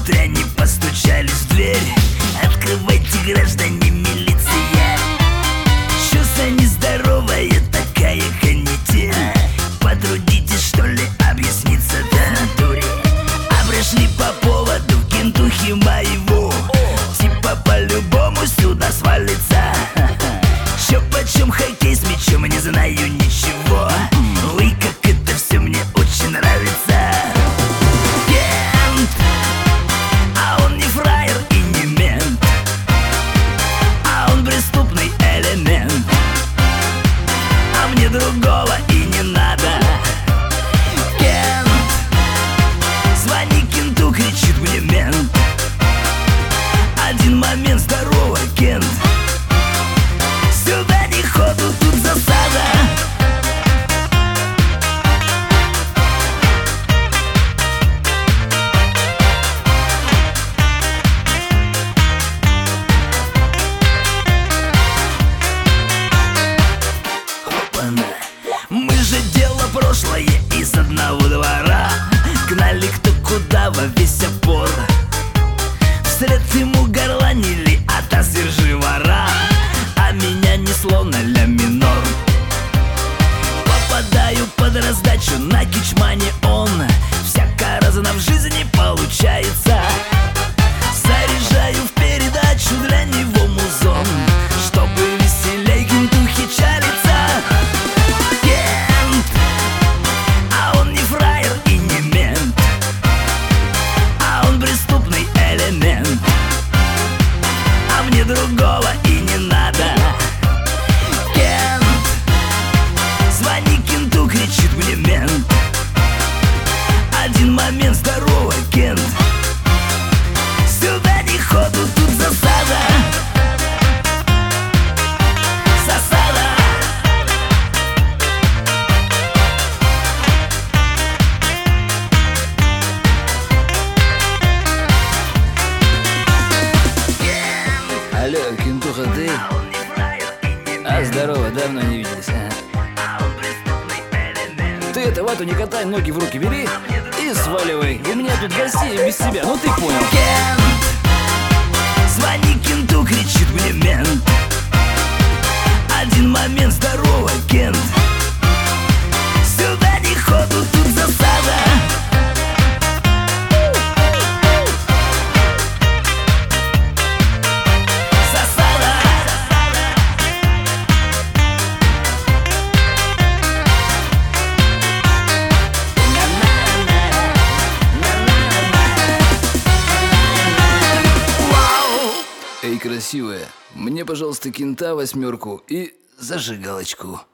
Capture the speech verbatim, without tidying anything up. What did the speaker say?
внутрь они постучались в дверь. Открывайте, граждане, милиция. Чувство нездоровая такая канитель. Потрудитесь, что ли, объясниться до натуре. А пришли по поводу кентухи моего. Типа по-любому сюда свалится. Чё почем хоккей с мячом, не знаю ничего. Ой, как это все мне очень нравится. Кент, а он не фраер и не мент, а он преступный элемент. А мне другого и не надо. Кент, звони кенту, кричит мне мент. Один момент, здорово, Кент. Сюда не ходу, тут засада. Опа-на. Мы же дело прошлое из одного двора. Гнали кто куда во весь опор. Вслед ему горланили от Асержи вора. А меня несло на ля минор. Попадаю под раздачу на кичмане он. Всяко разно в жизни получается. Заряжаю в передачу для него музон, чтобы веселей кентухи чалится. Кент, а он не фраер и не мент, а он преступный элемент. А мне другого и не надо. Кент, звони кенту, кричит мне мент. Один момент, здорово, Кент. Сюда не ходу, тут засада. Засада. Алло, кентуха, ты? А, здорово, давно не виделись. Ты это, вату не катай, ноги в руки бери и сваливай. У меня тут гостей без тебя, ну ты понял. Кент, звони кенту, кричит мне мент. Один момент, здорово, Кент. Сюда не ходу, тут засада. Засада. Эй, красивая, мне, пожалуйста, кента восьмерку и зажигалочку.